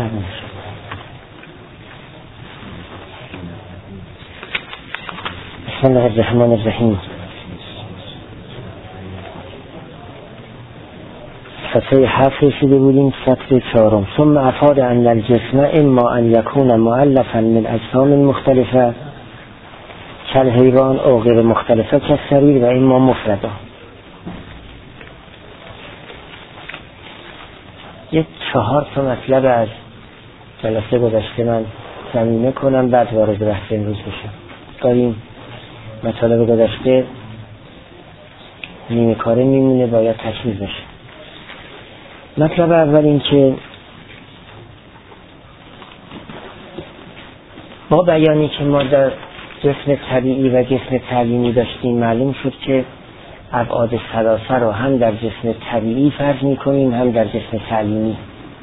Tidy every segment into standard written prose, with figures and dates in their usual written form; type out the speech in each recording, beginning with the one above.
بسم الله الرحمن الرحیم. صفحه 7 رسیده بودیم، سطر 4. ثم افاد ان الجسم اما ان یکون مؤلفا من اجسام مختلفه کالحیوان او غیر مختلفه کالسریر و اما مفرده. یک 4 مطلب از جلسه گذشته من ضمیمه کنم، بعد وارد بحث امروز بشم. داریم مطالب گذشته نیمه کاره میمونه، باید تکمیل بشه. مطلب اول این که با بیانی که ما در جسم طبیعی و جسم تعلیمی داشتیم معلوم شد که ابعاد ثلاثه رو هم در جسم طبیعی فرض میکنیم هم در جسم تعلیمی.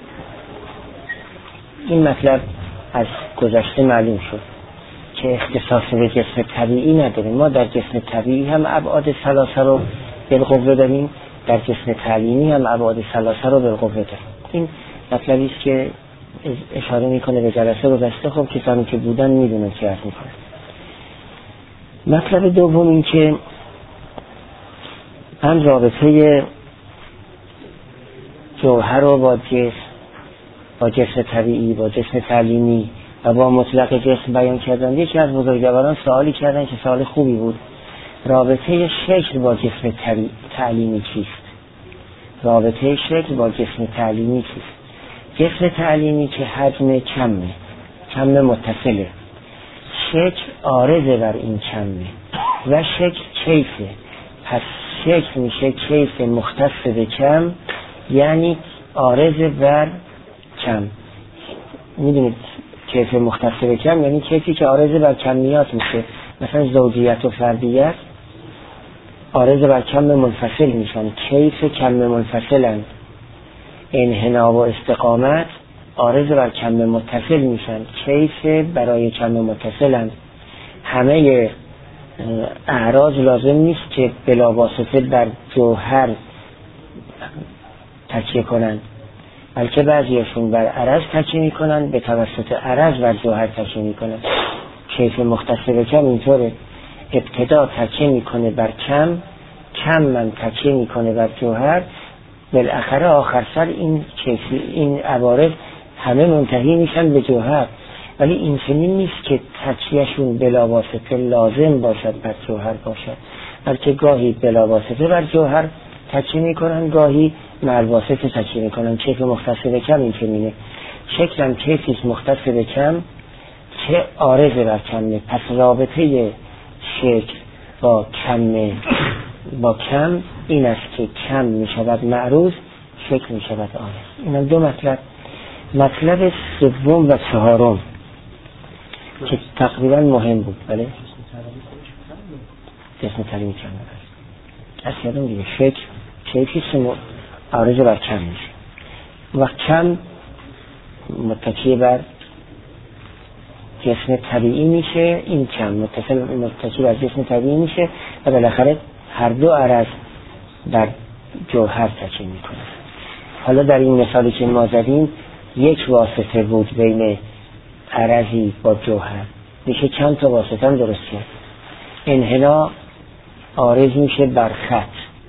این مطلب از گذشته معلوم شد که اختصاص به جسم طبیعی نداریم. ما در جسم طبیعی هم ابعاد ثلاثه رو بالقوه داریم، در جسم تعلیمی هم ابعاد ثلاثه رو بالقوه داریم. این مطلبی است که اشاره میکنه به جلسه گذشته. خب کسانی که بودن میدونن چه عرض میکنه. مطلب دوم این که هم رابطه جوهر رو با جسم طبیعی، با جسم تعلیمی و با مطلق جسم بیان کردن. یکی از بزرگواران سوالی کردن که سوال خوبی بود: رابطه شکل با جسم تعلیمی چیست؟ رابطه شکل با جسم تعلیمی چیست؟ جسم تعلیمی که حجم کم متصله، شکل عارضه بر این کمه و شکل کیفه. پس شکل میشه کیف مختص به کم، یعنی عارضه بر کم. میدونید کیف مختص به کم یعنی کیفی که عارضه بر کمیات میشه. مثلا زوجیت و فردیت عارضه بر کم منفصل میشن، کیف کم منفصلن. انحنا و استقامت عارضه بر کم متصل میشن، کیف برای کم متصلن. همه اعراض لازم نیست که بلا واسطه بر جوهر تکیه کنن، بلکه بعضیشون بر عرض تکیه میکنن، به توسط عرض بر جوهر تکیه میکنن. کیف مختص به کم اینطوره: ابتدا تکیه میکنه بر کم من تکیه میکنه بر جوهر، بالاخره آخر سر این عوارض همه منتهی میشن به جوهر. ولی این چنین نیست که تکیهشون بلا واسطه لازم باشد بر جوهر باشد، بلکه گاهی بلا واسطه بر جوهر تکیه میکنن، گاهی مع واسطه تکیه میکنن. کیف مختص به کم این چنینه. شکلم کیفی مختص به کم که عارض بر کمه. پس رابطه شکل با کم این است که کم میشود معروض، شکل میشود عارض. این هم دو مطلب. مطلب سوم و چهارم که تقریبا مهم بود، بله جسم تعلیمی کم از یادم دیگه. شکل کیفی عارض بر کم میشه و کم متکی بر جسم طبیعی میشه. این کم متکی بر جسم طبیعی میشه و بالاخره هر دو عرض در جوهر تکیه میکنه. حالا در این مثالی که ما زدیم یک واسطه بود بین عرضی با جوهر، میشه چند تا واسطه هم درست کرد. انحنا عارض میشه بر خط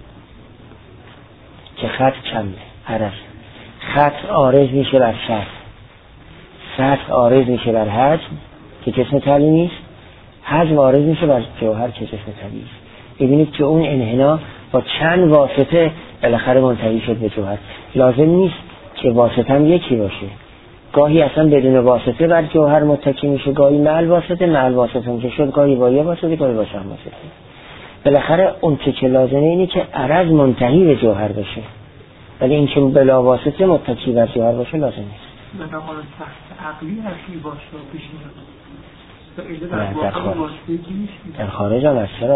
که خط کمه عرض، خط عارض میشه بر سطح عارض میشه بر حجم که جسم تعلیمی است، حجم عارض میشه بر جوهر که جسم طبیعی است. ببینید که اون انحنا با چند واسطه بالاخره منتهی شد به جوهر. لازم نیست که واسطه هم یکی باشه، گاهی اصلا بدون واسطه بر جوهر متکی میشه، گاهی مع الواسطه هم که شد، گاهی با یه واسطه گاهی با چند واسطه. بالاخره اون که لازمه اینه که عرض منتهی به جوهر بشه، ولی این که بلا واسطه متکی بر جوهر باشه لازم نیست. مثلا تحت عقلی هرکی باشه پیش میاد در خارج هم از چرا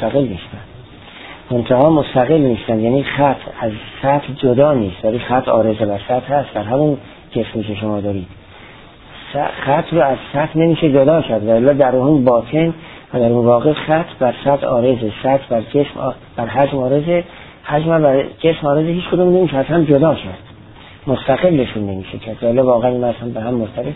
منتها مستقل نیستن، یعنی خط از سطح جدا نیست ولی خط عارض بر سطح هست. در همون جسمی که شما دارید خط رو از سطح نمیشه جدا کرد، ولی در اون باطن و در اون واقع خط بر سطح عارضه، سطح بر جسم بر حجم عارضه، حجم بر جسم عارضه، هیچ کدوم نمیشه از هم جدا کرد. مستقلشون نمیشه کرد، ولی واقعا این مثلا به هم مرتبط.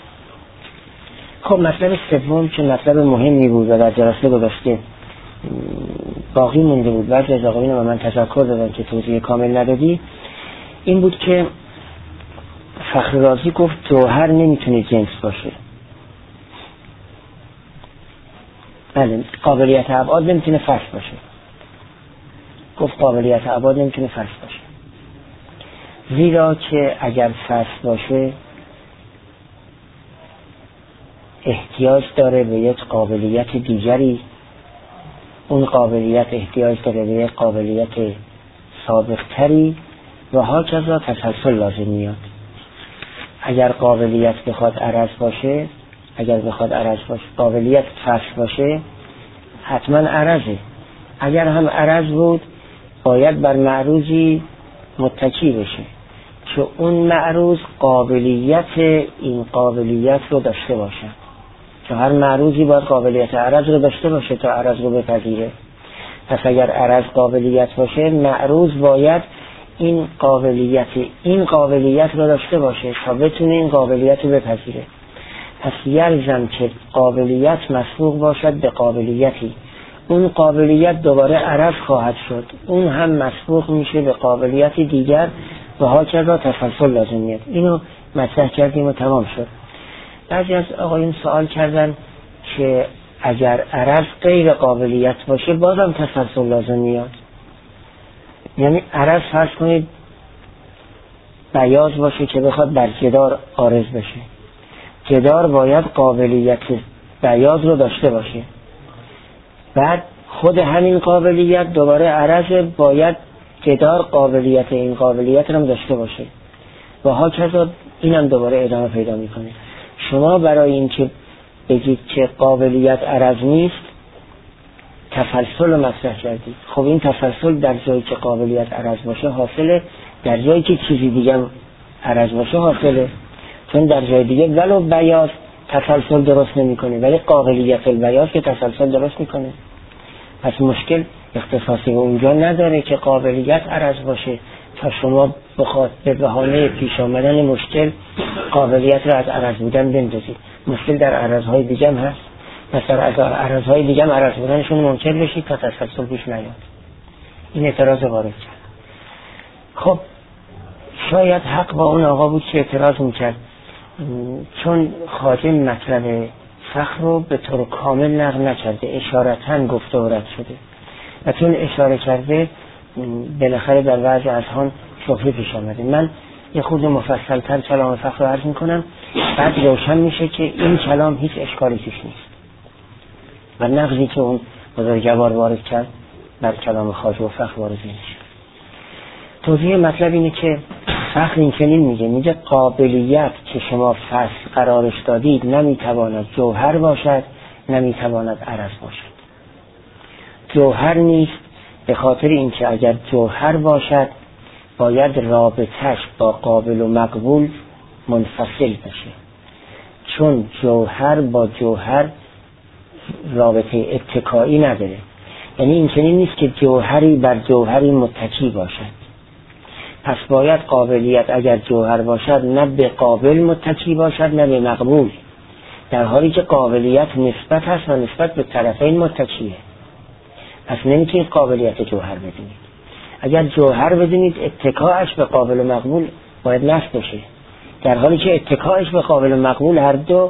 خب مطلب سوم که مطلب مهمی بود و در جلسه گذشته باقی مونده بود، بعضی از آقایون به من تذکر دادن که توضیح کامل ندادی، این بود که فخر رازی گفت جوهر نمیتونه جنس باشه. بله، قابلیت ابعاد نمیتونه فرش باشه. گفت قابلیت ابعاد نمیتونه فرش باشه، زیرا که اگر فرش باشه احتیاج داره به یک قابلیت دیگری، اون قابلیت احتیاج داره به یک قابلیت سابقتری و هاکذا تسلسل لازم میاد. اگر قابلیت بخواد عرض باشه، قابلیت فرش باشه حتما عرضه. اگر هم عرض بود باید بر معروضی متکی بشه که اون معروض قابلیت این قابلیت رو داشته باشه، که هر معروضی باید قابلیت عرض رو داشته باشه تا عرض رو بپذیره. پس اگر عرض قابلیت باشه، معروض باید این قابلیت رو داشته باشه تا بتونه این قابلیت رو بپذیره. پس یلزم که قابلیت مسبوق باشد به قابلیتی، اون قابلیت دوباره عرض خواهد شد، اون هم مسبوق میشه به قابلیت دیگر و هاکذا تسلسل لازم میاد. اینو مطرح کردیم و تمام شد. بعضی از آقایون سوال کردن که اگر عرض غیر قابلیت باشه بازم تسلسل لازم میاد. یعنی عرض فرض کنید بیاض باشه که بخواد بر جدار عارض بشه، جدار باید قابلیت بیاض رو داشته باشه، بعد خود همین قابلیت دوباره عرض باید جدار قابلیت این قابلیت رو داشته باشه و هاکذا اینم دوباره ادامه پیدا میکنه. شما برای اینکه بگید که قابلیت عرض نیست تسلسل رو مطرح کردید. خب این تسلسل در جایی که قابلیت عرض باشه حاصله، در جایی که چیزی دیگه عرض باشه حاصله. چون در جای دیگه ولو بیاض تسلسل درست نمیکنه ولی قابلیت البیاض که تسلسل درست میکنه. پس مشکل اختصاصی به اونجا نداره که قابلیت عرض باشه تا شما بخواد به بهانه پیش آمدن مشکل قابلیت رو از عرض بودن بندازید. مشکل در عرضهای دیگه هم هست، مثلا از عرضهای دیگه هم عرض بودنشون منکر بشید تا تسلسل پیش نیاد. این اعتراض وارد کرد. خب شاید حق با اون آقا بود که اعتراض میکرد، چون خواجه مطلب فخر رو به طور کامل نقل نکرده، اشارتاً گفته و رد شده و چون اشاره کرده بالاخره در بعضی اذهان شبهه پیش آمده. من یه خود مفصل‌تر کلام فخر رو عرض میکنم، بعد روشن میشه که این کلام هیچ اشکالی توش نیست و نقضی که اون بزرگوار وارد کرد بر کلام خواجه و فخر وارد نمیشه. توضیح مطلب اینه که فخر این چنین میگه قابلیت که شما فصل قرارش دادید نمیتواند جوهر باشد، نمیتواند عرض باشد. جوهر نیست به خاطر اینکه اگر جوهر باشد باید رابطش با قابل و مقبول منفصل بشه، چون جوهر با جوهر رابطه اتکایی نداره. یعنی این چنین نیست که جوهری بر جوهری متکی باشد. پس باید قابلیت اگر جوهر باشد نه به قابل متکی باشد نه به مقبول، در حالی که قابلیت نسبت هست و نسبت به طرفین متکیه. پس نمیتونید قابلیت جوهر بدونید. اگر جوهر بدونید اتکاعش به قابل و مقبول باید نصب بشه، در حالی که اتکاعش به قابل و مقبول هر دو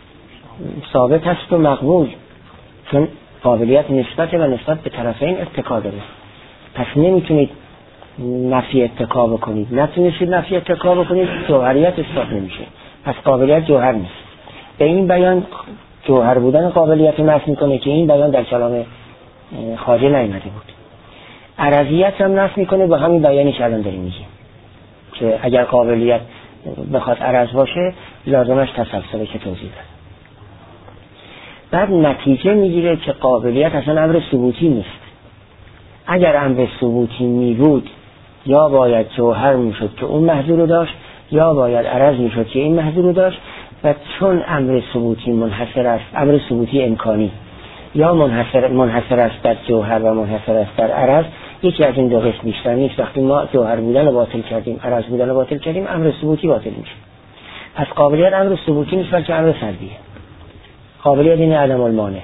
ثابت هست و مقبول، چون قابلیت نسبت و نسبت به طرفین اتکا داره. پس نمیتونید نفی اتکا بکنید، نتونید نفی اتکا بکنید جوهریت اثبات نمیشه. پس قابلیت جوهر نیست. به این بیان جوهر بودن قابلیت نفی میکنه که این بیان در کلام خواجه نیامده بود. عرضیت هم نفی میکنه با همین بیانی که الان داریم میگیم که اگر قابلیت بخواد عرض باشه لازمش تسلسله که توضیح داد. بعد نتیجه میگیره که قابلیت اصلا امر ثبوتی نیست. اگر امر ثبوتی می بود یا باید جوهر میشد که اون محضور رو داشت یا باید عرض میشد که این محضور رو داشت، و چون امر ثبوتی منحصر است، امر ثبوتی امکانی یا منحصر است در جوهر و منحصر است در عرض، یکی از این دو قسم بیشتر نیست. وقتی ما جوهر بودن رو باطل کردیم، عرض بودن رو باطل کردیم، امر ثبوتی باطل میشه. پس قابلیت امر ثبوتی نیست بلکه امر سلبیه. قابلیت این عدم المانع.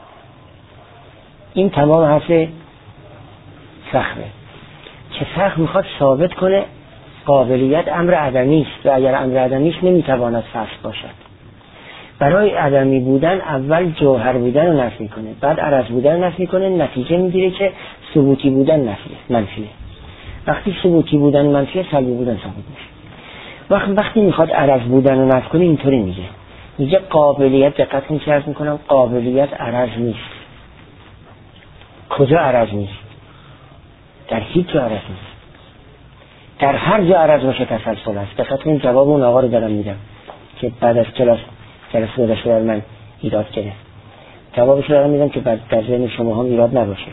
این تمام حرف فخره که فخر میخواد ثابت کنه قابلیت امر عدمی است و اگر امر عدمی است نمیتواند فصل باشد. برای عدمی بودن اول جوهر بودن رو نفی کنه، بعد عرض بودن رو نفی کنه، نتیجه میگیره که ثبوتی بودن منفیه. وقتی ثبوتی بودن منفیه، سلبی بودن ثابت میشه. وقتی میخواد عرض بودن رو نفی کنه اینطوری میگه قابلیت، دقت میکنم قابلیت عرض نیست. کجا عرض نیست؟ در هیچ جا عرض نیست. در هر جا عرض باشه تسلسل است. دقت کنید جواب اون آقا رو دارم میدم که بعد از جلسه گذشته بر من ایراد گرفت. جوابش رو دارم میدم که بعد در ذهن شما هم ایراد نباشه.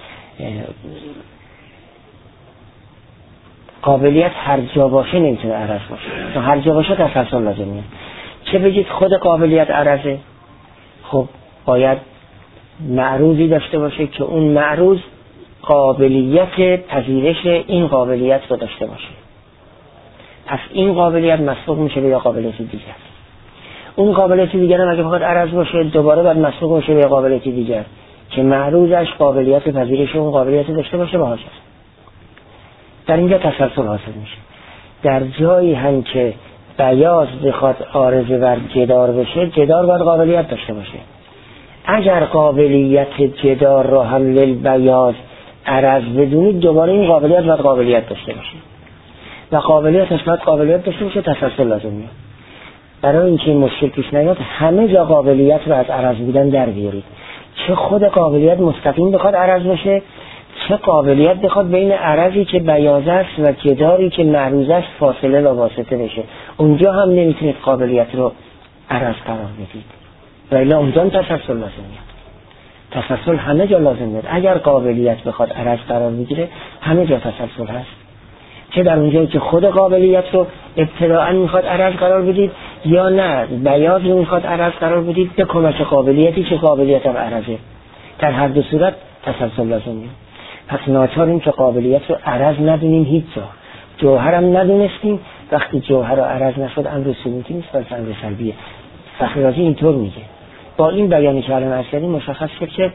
قابلیت هر جا باشه نمیتونه عرض باشه. چون هر جا باشه تسلسل لازمه. چه بگید خود قابلیت عرضه؟ خب باید معروضی داشته باشه که اون معروض قابلیت پذیرش این قابلیت رو داشته باشه. پس این قابلیت مسبوق میشه به قابلیت دیگر. اون قابلیت دیگر هم اگه بخواد عرض باشه دوباره باید مسبوق میشه به قابلیت دیگر که معروضش قابلیت پذیرش اون قابلیت داشته باشه باشه. در اینجا تسلسل حاصل میشه. در جایی هم که بیاض بخواد عارضه بر جدار بشه، جدار باید قابلیت داشته باشه. اگر قابلیت جدار رو هم للبیاض عرض بدونید، دوباره این قابلیت باید قابلیت داشته باشه و قابلیتش باید قابلیت داشته باشه. تسلسل لازم میاد. برای اینکه مشکل پیش نیاد همه جا قابلیت رو از عرض بودن در بیارید. چه خود قابلیت مستقیم بخواد عرض باشه، چه قابلیت بخواد بین عرضی که بیاض است و جداری که معروض است فاصله لا واسطه بشه، اونجا هم نمیتونید قابلیت رو عرض قرار بدید و الا اونجا تسلسل لازم میاد. تسلسل همه جا لازم میاد. اگر قابلیت بخواد عرض قرار بگیره همه جا تسلسل هست. چه در اونجایی که خود قابلیت رو ابتداءً میخواد عرض قرار بدید یا نه بیاض رو میخواد عرض قرار بدید به کمک قابلیتی که قابلیت هم عرضه. در هر دو صورت تسلسل لازم میاد. پس ناچاریم که قابلیت رو عرض ندونیم هیچ جا. جوهرم ندونستیم. وقتی جوهر رو عرض نشد امر ثبوتی نیست بلکه امر سلبیه. فخر رازی اینطور میگه. با این بیانی که الان عرض کردیم مشخص شد که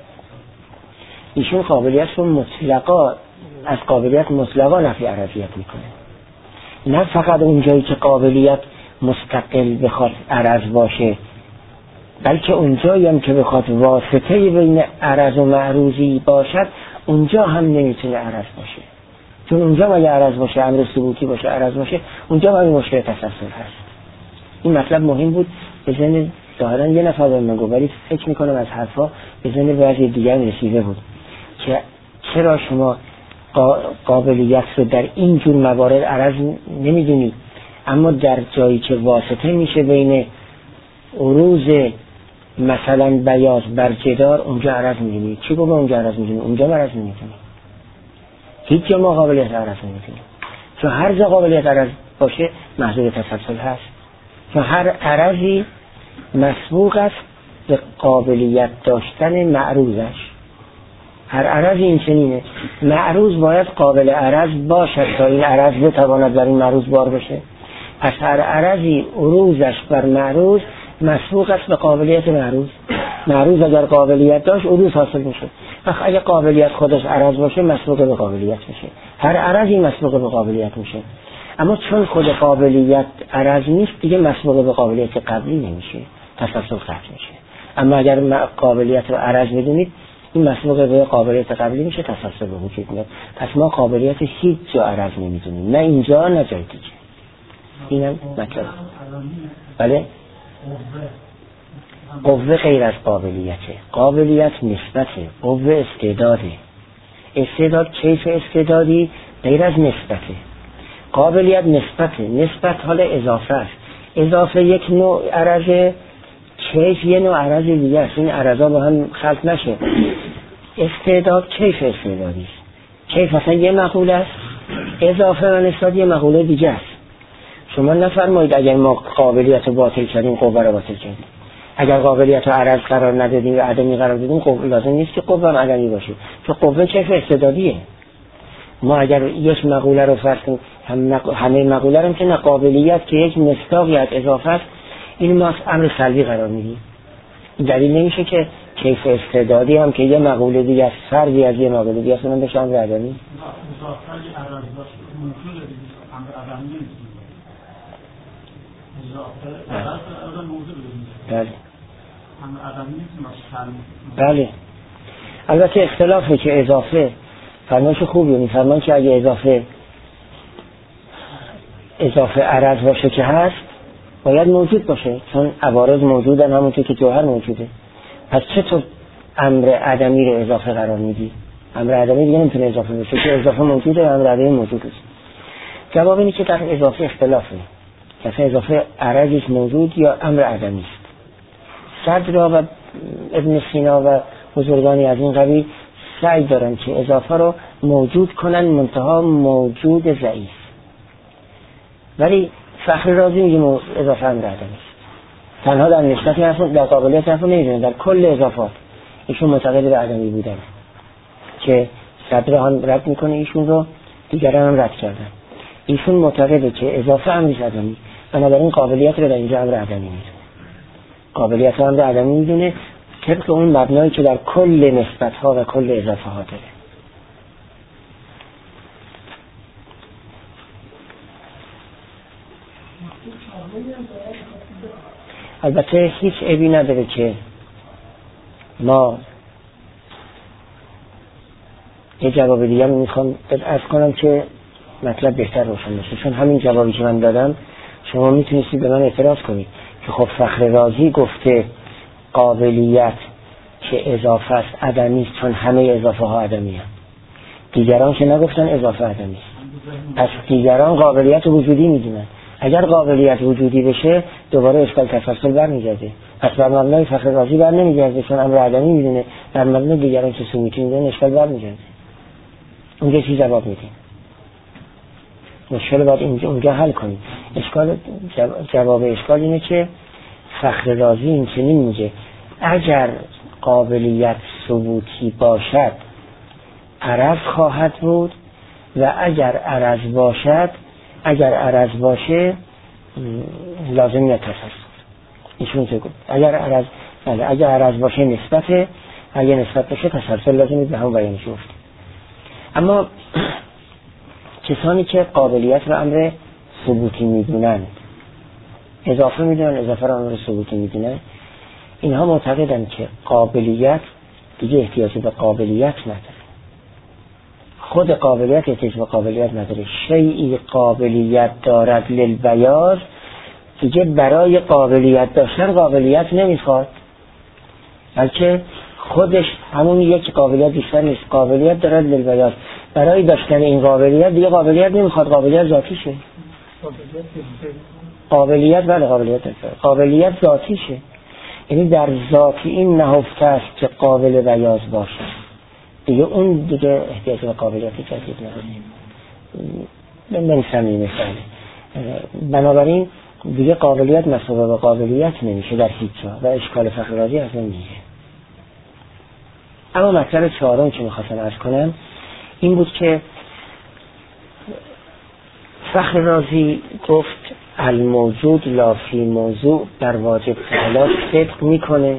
ایشون قابلیت رو مطلقا از قابلیت مطلقا نفی عرضیت میکنه. نه فقط اونجایی که قابلیت مستقل بخواد عرض باشه، بلکه اونجایی هم که بخواد واسطه بین عرض و معروضی باشد اونجا هم نمیتونه عرض باشه. چون اونجا اگه عرض باشه، امر ثبوتی باشه، عرض باشه، اونجا هم مشکل تسلسل هست. این مطلب مهم بود. به ذهن ظاهرا یه نفر به من گفت، ولی فکر میکنم از حرفا به ذهن بعضی دیگر رسیده بود که چرا شما قابلیت رو در این جور موارد عرض نمیدونید، اما در جایی که واسطه میشه بین عروض مثلا بیاض بر جدار اونجا عرض میدونید. چی گفت اونجا عرض میدونید؟ اونجا عرض نمیدونید. هیچ جا ما قابلیت عرض نمیدونید. چون هر جا قابلیت عرض باشه محضور تسلسل هست. چون هر عرضی مسبوق است به قابلیت داشتن معروضش. هر عرضی این چنینه. معروض باید قابل عرض باشد تا این عرض بتواند بر این معروض بار بشه. پس هر عرضی عروضش بر معروض مسبوق است به قابلیت معروض. معروض اگر قابلیت داشت عروض حاصل میشه. اگه قابلیت خودش عرض باشه مسبوق به قابلیت میشه. هر عرضی مسبوق به قابلیت میشه. اما چون خود قابلیت عرض نیست دیگه مسبوق به قابلیت قبلی نمیشه. تسلسل قطع میشه. اما اگر قابلیت رو عرض بدونید این مسبوق به قابلیت قبلی میشه، تسلسل به وجود میاد. پس ما قابلیت هیچ جا عرض نمیدونیم، نه اینجا نه جای دیگه. اینم مطلب. بله؟ قوه غیر از قابلیته. قابلیت نسبته، قوه استعداده. استعداد کیف استعدادی غیر از نسبته. قابلیت نسبته. نسبت حال اضافه است. اضافه یک نوع عرضه، کیف یه نوع عرض دیگه است. این عرضا با هم خلط نشه. استعداد کیف استعدادی است. کیف اصلا یه مقوله است، اضافه و نسبت یه مقوله دیگه است. شما نفرمایید اگر ما قابلیت رو باطل کردیم قوه رو باطل کردیم. اگر قابلیت رو عرض قرار ندادیم و عدمی قرار دادیم قوه لازم نیست که قوه هم عدمی باشه، چون قوه کیف استعدادیه. ما اگر یک مقوله رو فرض کنیم همه مقوله رو که نه قابلیت که یک مصداقی از اضافه است، این ما امر سلبی قرار میدیم. دلیل نمیشه که کیف استعدادی هم که یه مقوله دیگه است فردی از یه مقوله دیگه است اونم بشه امر عدمی. بله. البته اختلافه که اضافه فرمایش خوبیه، میفرمان که اگه اضافه عرض باشه که هست باید موجود باشه، چون عوارض موجودن همونطور که جوهر موجوده. پس چطور امر عدمی رو اضافه قرار میدی؟ امر عدمی دیگه نمیتونه اضافه بشه که اضافه موجوده، امر عدمی موجود است. جواب اینه که در اضافه اختلافه، مثلا اضافه عرضش موجود یا امر عدمی است. صدر و ابن سینا و بزرگانی از این قبیل سعی دارن که اضافه رو موجود کنن، منتها موجود ضعیف. ولی فخر رازی میگه اضافه امر عدمی است. تنها در نسبت حرفون در قابلیت حرفون نمیدونه، در کل اضافات ایشون معتقد به عدمی بودن که صدر هم رد میکنه ایشون رو، دیگران هم رد کردن. ایشون معتقده که اضافه امر عدمی، بنابراین قابلیت رو در اینجا امر عدمی میدونه. قابلیت رو امر عدمی میدونه طبق اون مبنایی که در کل نسبت ها و کل اضافه ها داره. البته هیچ عیبی نداره که ما یه جواب دیگه میخوام عرض کنم که مطلب بهتر روشن بشه، چون همین جوابی که من دادم شما میتونید به من اعتراض کنید که خب فخر رازی گفته قابلیت که اضافه است عدمی است، چون همه اضافه ها عدمی هست. دیگران که نگفتن اضافه عدمی است، پس دیگران قابلیت وجودی میدونن. اگر قابلیت وجودی بشه دوباره اشکال تفصیل برمیگرده، پس بر مبنای فخر رازی بر نمیگرده چون امر عدمی میدونه، در مبنای دیگران که سمیتی میدونن اشکال برمیگرده. اونجا چی جواب میدیم؟ مشکل باید اونجا حل کنیم. جواب اشکال اینه که فخر رازی این چنین میگه اگر قابلیت ثبوتی باشد عرض خواهد بود و اگر عرض باشه لازم نتصل. ایشون چه گفت؟ اگر عرض باشه نسبته، اگر نسبت باشه تسلسل لازم به هم بیان شد. اما کسانی که قابلیت رو امر ثبوتی میدونن، اضافه میدونن، اضافه رو امر ثبوتی میدونن، اینها معتقدن که قابلیت دیگه احتیاج به قابلیت نداره. خود قابلیت احتیاج به قابلیت نداره. شیئی قابلیت دارد للبیاض، دیگه برای قابلیت داشتن قابلیت نمیخواد، بلکه خودش همون یک قابلیت بیشتر نیست، قابلیت دارد للبیاض، برای داشتن این قابلیت دیگه قابلیت نمیخواد، قابلیت ذاتیشه. قابلیت ذاتیشه، یعنی در ذاتی این نهفته است که قابل بیاض باشه، دیگه اون دیگه احتیاج به قابلیت جدید نداره. نمی‌فهمی مثلا. بنابراین دیگه قابلیت مساوی به قابلیت نمیشه در هیچ جا و اشکال فخر رازی از اون میگه. اما مطلب چهارم که میخواستم عرض کنم این بود که فخر رازی گفت الموجود لا فی موضوع در واجب تعالی صدق میکنه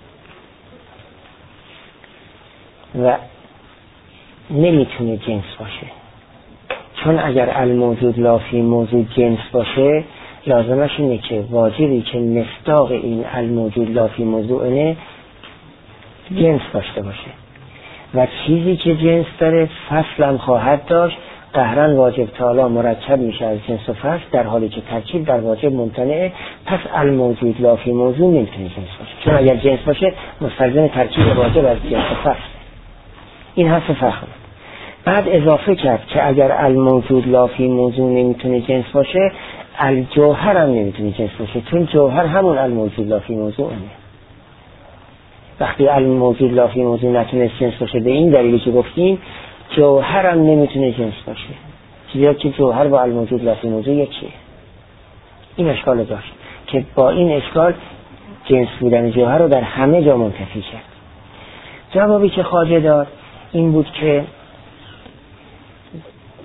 و نمیتونه جنس باشه، چون اگر الموجود لا فی موضوع جنس باشه لازمش اینه که واجبی که مصداق این الموجود لا فی موضوع جنس داشته باشه و چیزی که جنس داره فصل هم خواهد داشت. قهرن واجب تعالی مرکب میشه از جنس و فصل، در حالی که ترکیب در واجب ممتنعه. پس الموجود لا فی موضوع نمیتونه جنس باشه، چون اگر جنس باشه مستلزم ترکیب واجب از جنس و فصل. این حرف فخر. بعد اضافه کرد که اگر الموجود لا فی موضوع نمیتونه جنس باشه، الجوهر هم نمیتونه جنس باشه، چون جوهر همون الموجود لا فی موضوع همه. وقتی الموجود لا فی موضوع نتونه جنس باشه به این دلیلی که گفتیم، جوهر هم نمیتونه جنس باشه، چیزی که جوهر با الموجود لا فی موضوع یکیه. این اشکال داشت که با این اشکال جنس بودن جوهر رو در همه جا منتفی کرد. جوابی که خواجه داد این بود که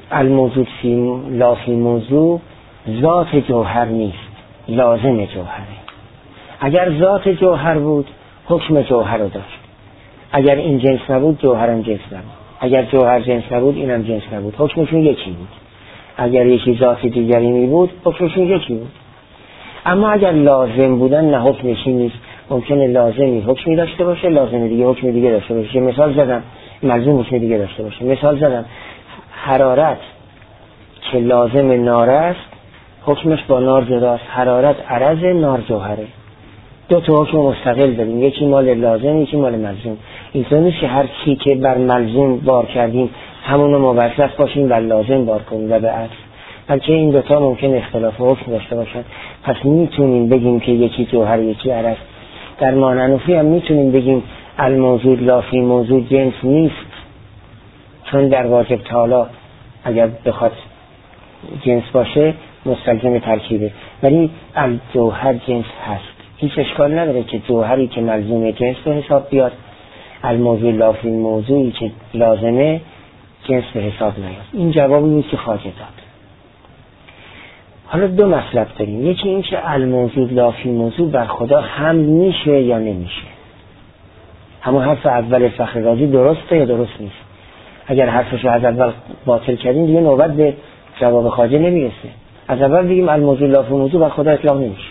الموجود لا فی موضوع ذات جوهر نیست، لازم جوهره. اگر ذات جوهر بود حکم جوهر رو داشت. اگر این جنس نبود جوهرم جنس نبود. اگر جوهر جنس نبود اینم جنس نبود. حکمشون یکی بود. اگر یکی ذات دیگری می بود حکمشون یکی بود. اما اگر لازم بودن نه حکمشی نیست. ممکنه لازمی حکمی داشته باشه، لازم دیگه حکم دیگه داشته باشه. مثال زدم، ملزوم حکم دیگه داشته باشه. مثال زدم، حرارت که لازم نار است حکمش با نار جداست. حرارت عرض، نار جوهره. دو تا حکم مستقل داریم، یکی مال لازم یکی مال ملزوم. اینطور نیست که هر چی که بر ملزوم بار کردیم همونو موظف باشیم و لازم بار کنیم و به عکس، بلکه این دوتا ممکن اختلاف حکم داشته باشن. پس میتونیم بگیم که یکی جوهر یکی عرض. در مانعنوفی هم میتونیم بگیم الموجود لا فی موضوع جنس نیست، چون در واجب تعالی اگر بخواد جنس باشه مستلزم ترکیبه، ولی الجوهر جنس هست. هیچ اشکال نداره که جوهری که ملزوم جنس به حساب بیاد، الموضوع لا فی موضوعی که لازمه جنس به حساب نیاد. این جوابی نیست که خواجه داد. حالا دو مطلب داریم، یکی این که الموجود لا فی موضوع بر خدا حمل میشه یا نمیشه. همون حرف اول فخر رازی درسته یا درست نیست؟ اگر حرفش رو از اول باطل کردیم دیگه نوبت به جواب خواجه نمیرسه. از اول بگیم الموجود لا فی موضوع بر خدا اطلاق نمیشه،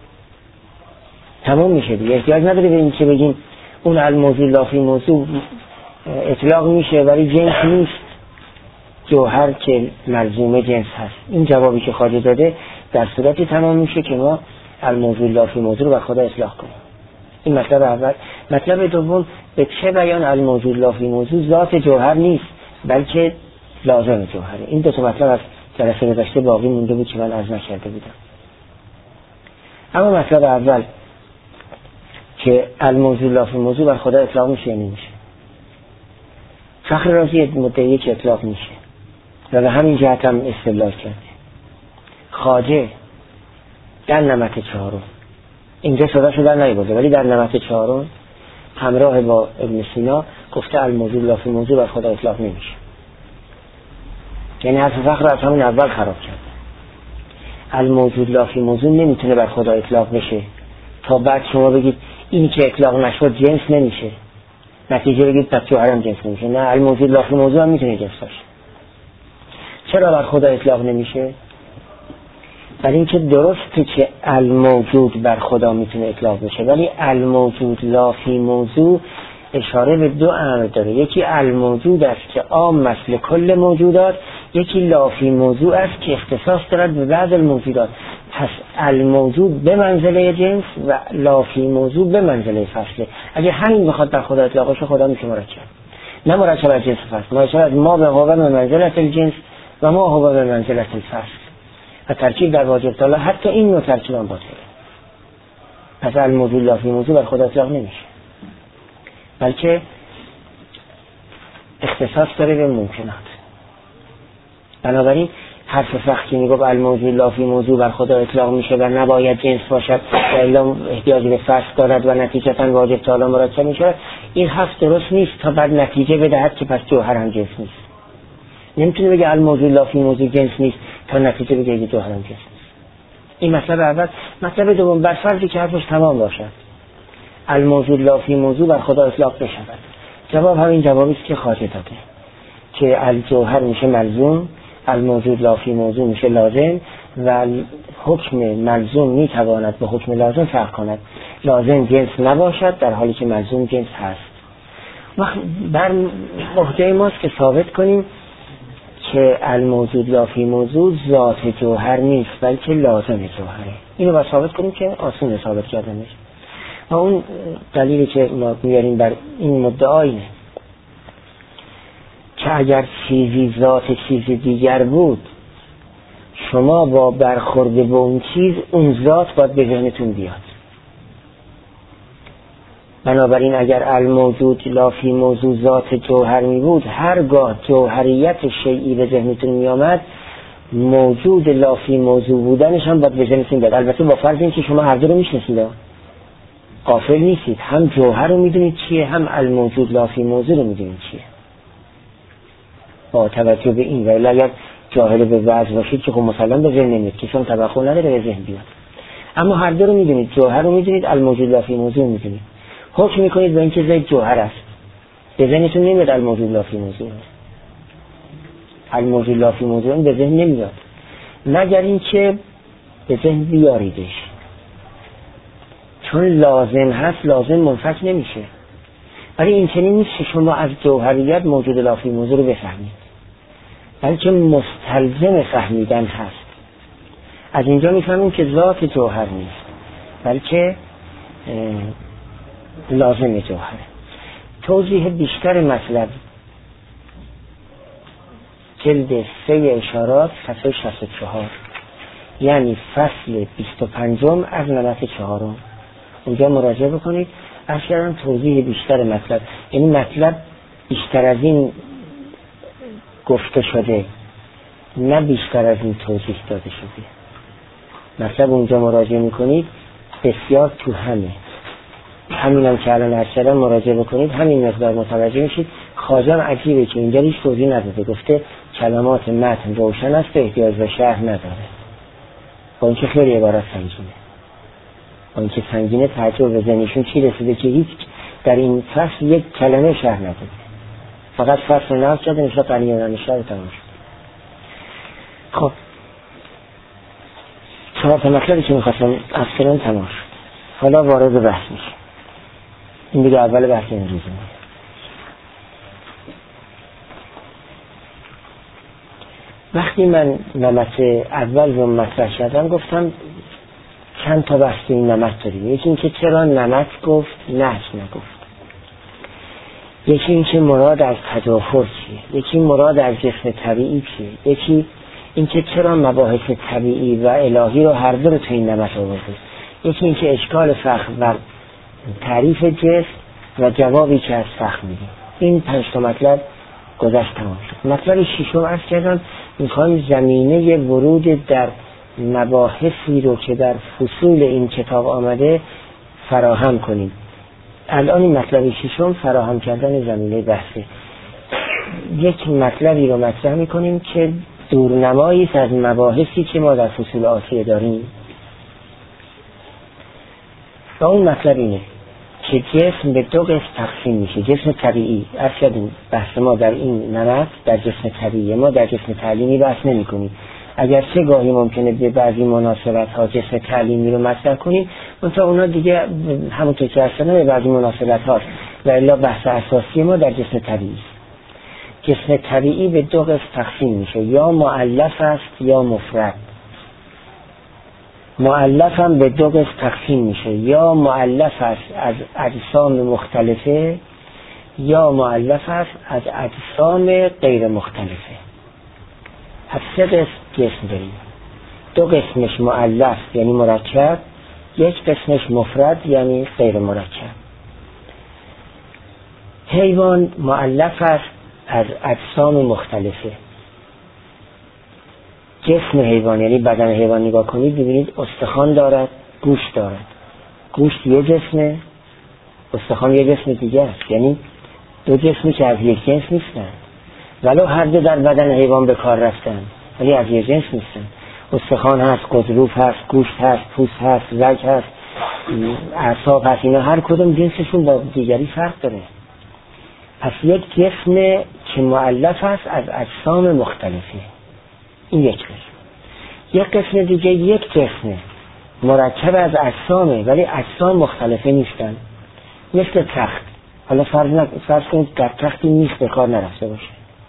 تمام میشه دیگه. احتیاج نداره به این که بگیم اون الموجود لا فی موضوع اطلاق میشه ولی جنس نیست، جوهر که ملزومه جنس هست. این جوابی که خواجه داده در صورتی تمام میشه که ما الموجود لا فی موضوع رو بر خدا اطلاق کنیم. این مطلب اول. مطلب دوم، به چه بیان الموجود لا فی موضوع ذات جوهر نیست بلکه لازم جوهره. این دو تا مطلب از جلسه گذشته باقی مونده بود که من عرض نکرده بودم. اما مطلب اول که الموجود لا فی موضوع بر خدا اطلاق میشه یا نمیشه. فخر رازی مدعی که اطلاق میشه و به همین جهت هم استدلال کرده. خواجه در نمط چهارم، اینجا صدا شده نیبوده ولی در نمط چهارم همراه با ابن سینا گفته الموجود لا فی موضوع بر خدا اطلاق نمیشه. یعنی حرف فخر از همین اول خراب کرد. الموجود لا فی موضوع نمیتونه بر خدا اطلاق بشه تا بعد شما بگید اینی که اطلاق نشد جنس نمیشه، نتیجه بگید پس جوهرم جنس نمیشه. نه، الموجود لا فی موضوع هم میتونه جنس باشه. چرا بر خدا اطلاق نمیشه؟ برای اینکه درسته که الموجود بر خدا میتونه اطلاق بشه ولی الموجود لا فی موضوع اشاره به دو امر داره. یکی الموجود است که عام مثل کل موجودات، یکی لا فی موضوع است که اختصاص دارد به بعض الموجودات. پس الموجود به منزله جنس و لا فی موضوع به منزله فصله. اگه همین بخواد بر خدا اطلاق بشه خدا میشه مرکب، نه مرکب از جنس فصل، مرکب از ما به هو به منزله الجنس و ما هو به منزله الفصل. و ترکیب در واجب تعالی حتی این نوع ترکیب هم باطله. پس الموجود لا فی موضوع بر خدا اطلاق نمیشه بلکه اختصاص داره به ممکنات. بنابراین حرف فخر که میگه الموجود لا فی موضوع بر خدا اطلاق میشه و نباید جنس باشد و الا احتیاج به فصل دارد و نتیجتا واجب تعالی مرکب میشه، این حرف درست نیست تا بعد نتیجه بدهد که پس جوهر هم جنس نیست. نمیتونه بگه الموجود لا فی موضوع جنس نیست تا نتیجه بگه جوهر هم جنس نیست. این مطلب اول. مطلب دوم، بر فرضی که حرفش تمام باشد الموجود لا فی موضوع بر خدا اطلاق بشود، جواب همین جوابی است که خواجه داده که الجوهر میشه ملزوم، الموجود لا فی موضوع میشه لازم و حکم ملزوم میتواند به حکم لازم فرق کند. لازم جنس نباشد در حالی که ملزوم جنس هست. وقت بر عهده ماست که ثابت کنیم که الموجود لا فی موضوع ذات جوهر نیست بلکه لازم جوهره. اینو باید ثابت کنیم که آسونه ثابت کردنش. و اون دلیلی که ما میاریم بر این مدعا اینه که اگر چیزی ذات چیز دیگر بود شما با برخورد به اون چیز اون ذات باید به ذهنتون بیاد. بنابراین اگر الموجود لا فی موضوع ذات جوهر می بود هرگاه جوهریت شیئی به ذهنتون می آمد موجود لا فی موضوع بودنش هم باید به ذهنتون بیاد. البته با فرض اینکه شما هر دو رو میشناسید، غافل نیستید، هم جوهر رو میدونید چیه هم الموجود لا فی موضوع رو میدونید چیه. با توجه به این. ولی اگر جاهل به وضع باشید که خب مسلم به ذهن نمیاد که چون توقع نداره به ذهن بیاد. اما هر دو رو میدونید، جوهر رو میدونید، الموجود لا فی موضوع میدونید، حکم میکنید به اینکه زید جوهر است. به ذهنتون نمیاد الموجود لا فی موضوع، الموجود لا فی موضوع به ذهن نمیاد، مگر اینکه به ذهن بیاریدش، چون لازم هست، لازم منفک نمیشه. ولی این چنین نیست که شما از جوهریت موجود لا فی موضوع رو بفهمید، بلکه مستلزم فهمیدن هست. از اینجا میفهمیم که ذات جوهر نیست، بلکه لازم جوهر. توضیح بیشتر مطلب جلد 3 اشارات صفحه 64، یعنی فصل 25 از نمط 4، اونجا مراجعه بکنید. اصلا توضیح بیشتر مطلب، یعنی مطلب بیشتر از این گفته شده، نه بیشتر از این توضیح داده شده. مطلب اونجا مراجعه میکنید بسیار تو همین هم که الان ارشدم مراجعه بکنید همین مقدار متوجه میشید. خواجه عجیبه که اینجا هیچ توضیح نداده، گفته کلمات متن روشن است، احتیاج به شرح نداره، با اینکه خیلی عبارت سنگینه، با اینکه سنگینه تعجب به ذهنشون چی رسیده که هیچ در این فصل یک کلمه شرح نداده، فقط فصل نفس شده نشاط قلیانه شرح تمام شد. خب 4 تا مطلبی که میخواستم اصلا تمام شد. حالا وارد بحث میشه. این دیگه اول بحث امروزه. وقتی من نمط اول رو مطرح کردم گفتم چند تا بحث این نمط داریم. یکی این که چرا نمط گفت نحس نگفت، یکی این که مراد از تضافر چیه، یکی مراد از جسم طبیعی چیه، یکی این که چرا مباحث طبیعی و الهی رو هر دو رو تو این نمط آورده، یکی این که اشکال فخر و تعریف جسم و جوابی که از فخر میده. این 5 تا مطلب گذشت تمام شد. مطلب ششم عرض کردم میخوایم زمینه ورود در مباحثی رو که در فصول این کتاب آمده فراهم کنیم. الان این مطلب ششم فراهم کردن زمینه بحثه. یک مطلبی رو مطرح میکنیم که دورنمایی از مباحثی که ما در فصول آتیه داریم. و اون مطلب اینه که جسم به 2 قسم تقسیم میشه. جسم طبیعی، اصلا بحث ما در این نمط در جسم طبیعی، ما در جسم تعلیمی بحث نمی کنیم. اگر چه گاهی ممکنه به بعضی مناسبت ها جسم تعلیمی رو مطرح کنیم، منتها اونا دیگه همونطور که اصلا به بعضی مناسبت هاست و الا بحث اساسی ما در جسم طبیعی. جسم طبیعی به 2 قسم تقسیم میشه، یا مؤلف است یا مفرد. مؤلف هم به 2 قسم تقسیم میشه، یا مؤلف است از اجسام مختلفه یا مؤلف است از اجسام غیر مختلفه. از 3 قسم جسم داریم. 2 قسمش مؤلف یعنی مرکب، 1 قسمش مفرد یعنی غیر مرکب. حیوان مؤلف است از اجسام مختلفه. جسم حیوان یعنی بدن حیوان نگاه کنید ببینید استخوان دارد، گوشت دارد. گوشت یه جسمه، استخوان یه جسم دیگه است. یعنی 2 جسمی که از یک جنس نیستن، ولو هر دو در بدن حیوان به کار رفتن ولی از یک جنس نیستن. استخوان هست، غضروف هست، گوشت هست، پوست هست، رگ هست، اعصاب هست، اینا هر کدوم جنسشون با دیگری فرق داره. پس یک جسم که مؤلف است از اجسام مختلفه، این یک قسم. یک قسم دیگه یک جسم مرکب از اجسامه ولی اجسام مختلفه نیستن، مثل تخت. حالا فرض کنید در تختی نیست به کار نرفته باشه،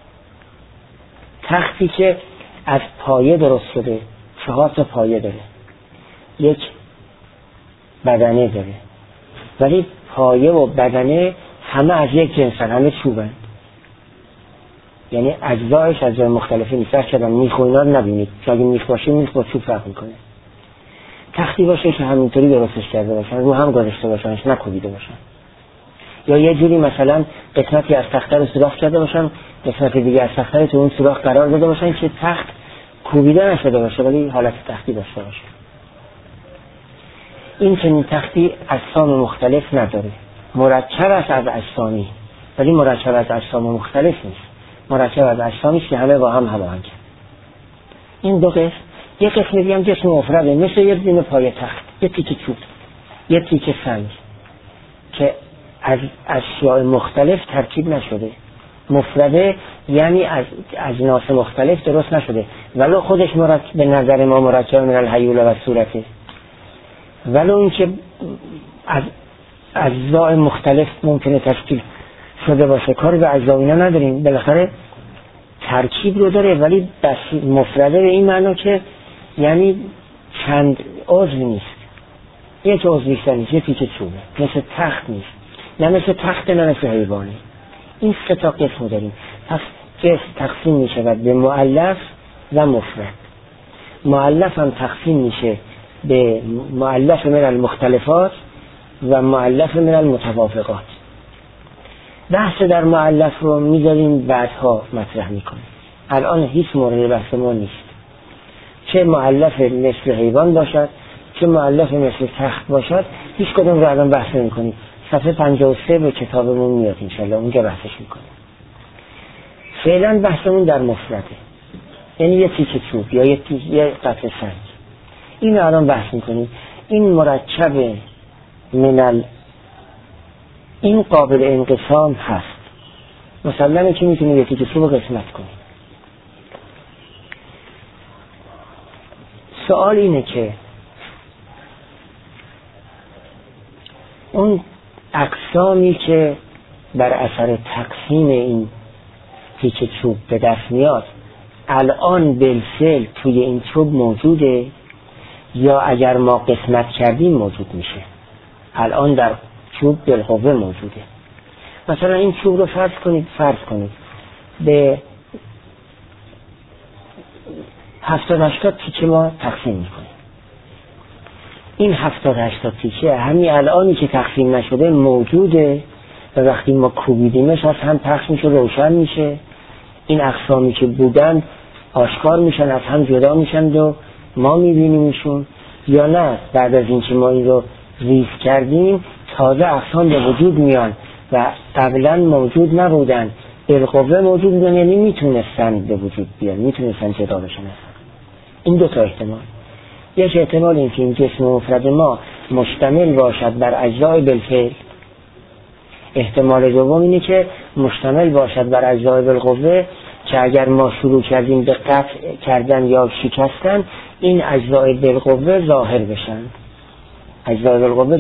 تختی که از پایه درست شده، 4 تا پایه داره، یک بدنه داره، ولی پایه و بدنه همه از یک جنسن، همه چوبن، یعنی اجزایش از جای مختلفی نیست. شدن میخ و اینا رو نبینید، اگه میخ باشه میخ با چوب فرق میکنه. تختی باشه که همینطوری درستش کرده باشن، رو هم گذاشته باشنش، نکوبیده باشن، یا یه جوری مثلا قسمتی از تخته رو سوراخ کرده باشن، قسمت دیگه از تخته رو تو اون سوراخ قرار داده باشن که تخت کوبیده نشده باشه ولی حالت تختی داشته باشه. این چنین تختی اجسام مختلف نداره، مرکب است از اجسامی ولی مرکب از اجسام مختلف نیست. مرکب از اجسامی که همه با هم هماهنگن. این دو قسم. یک قسم دیگه هم جسم مفرده، مثل یه دونه پایه تخت، یه تیکه چوب، یه تیکه سنگ که از اشیاء مختلف ترکیب نشده. مفرده یعنی از اجناس مختلف درست نشده، ولو خودش به نظر ما مرکب من الهیول و صورته، ولو اینکه از اجزاء مختلف ممکنه تشکیل شده باشه. کاری به اجزا اینا نداریم، بالاخره ترکیب رو داره، ولی بس مفرده به این معنا که یعنی چند عضو نیست، یک عضو بیشتر نیست، یه تیکه چوبه، مثل تخت نیست، نه مثل تخت نه مثل حیوانه. این سه تا قسم داریم. پس جسم تقسیم می شود به مؤلف و مفرد. مؤلف هم تقسیم میشه به مؤلف من المختلفات و مؤلف من المتوافقات. بحث در مؤلف رو میذاریم بعدها مطرح میکنیم، الان هیچ مورد بحث ما نیست. چه مؤلف مثل حیوان باشد، چه مؤلف مثل تخت باشد، هیچ کدوم رو الان بحث نمی‌کنیم. صفحه 53 به کتابمون میاد انشالله، اونجا بحثش میکنیم. فعلا بحثمون در مفرده، یعنی یه تیکه چوب یا یه قطعه سنگ. این الان بحث میکنیم. این مرکب این قابل انقسام هست، مسلمه که میتونیم یه تیکه چوب قسمت کنیم. سوال اینه که اون اقسامی که بر اثر تقسیم این تیکه چوب به دست میاد الان بالفعل توی این چوب موجوده یا اگر ما قسمت کردیم موجود میشه؟ الان در چوب بالقوه موجوده. مثلا این چوب رو فرض کنید به 70-80 تیکه ما تقسیم میکنیم. این 70-80 تیکه همین الانی که تقسیم نشده موجوده و وقتی ما کوبیدیمش از هم پخش میشه، روشن میشه. این اقسامی که بودن آشکار میشن، از هم جدا میشن و ما میبینیمشون، یا نه بعد از اینکه ما این رو ریز کردیم تازه اقسام به وجود میان و قبلا موجود نبودن، بالقوه موجود بودن، یعنی میتونستن به وجود بیان، میتونستن جدا بشن. این دو تا احتمال. یک احتمال این که این جسم مفرد ما مشتمل باشد بر اجزای بالفعل. احتمال دوم اینه که مشتمل باشد بر اجزای بالقوه که اگر ما شروع کردیم به قطع کردن یا شکستن این اجزای بالقوه ظاهر بشن. اجزای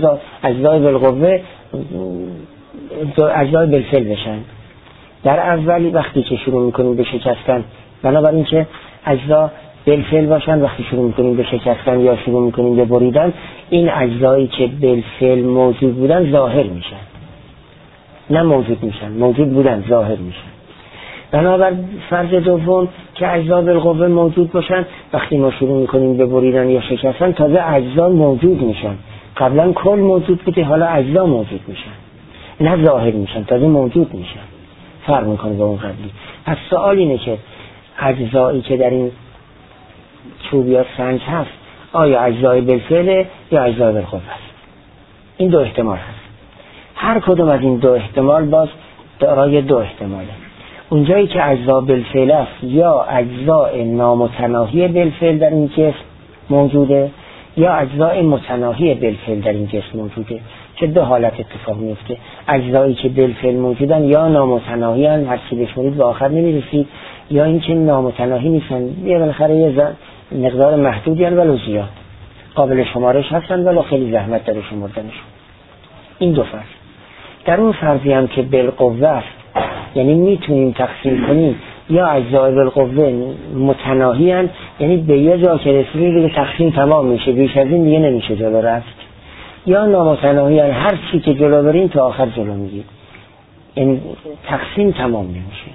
بالفعل بشن. در اولی وقتی که شروع میکنیم به شکستن، بنابراین که اجزا بالفعل باشن، وقتی شروع میکنیم به شکستن یا شروع میکنیم به بریدن این اجزایی که بالفعل موجود بودن ظاهر میشن، نه موجود میشن، موجود بودن ظاهر میشن. بنابر فرض دوم که اجزا بالقوه موجود باشن، وقتی ما شروع میکنیم به بریدن یا شکستن تازه اجزا موجود میشن. قبلا کل موجود بوده، حالا اجزا موجود میشن، نه ظاهر میشن، تازه موجود میشن. فرق میکنه با اون قبلی. پس سوال اینه که اجزایی که در این چوب یا سنگ هست آیا اجزای بالفعل یا اجزای بالقوه است؟ این دو احتمال هست. هر کدوم از این دو احتمال باز دارای دو احتماله. اونجایی که اجزا بالفعل است یا اجزای نامتناهی بالفعل در این جسم موجوده یا اجزای متناهی بالفعل در این جسم موجوده، که دو حالت اتفاق میفته. اجزایی که بالفعل موجودن یا نامتناهی هستند، هر چی بشمارید به آخر نمیرسید، یا اینکه نامتناهی نیستن، یه بالاخره یه مقدار محدودی هستند ولو زیاد، قابل شمارش هستند ولو خیلی زحمت در شمردنشون. این دو فرض. در اون فرضی هم که بالقوه است، یعنی میتونیم تقسیم کنیم، یا اجزای بالقوه متناهی هستند، یعنی به یه جا که رسیدیم دیگه تقسیم تمام میشه، بیش از این دیگه نمیشه جلو رفت، یا نامتناهی هستند، هر چی که جلو بریم تا آخر جلو میگیم، این تقسیم تمام نمیشه.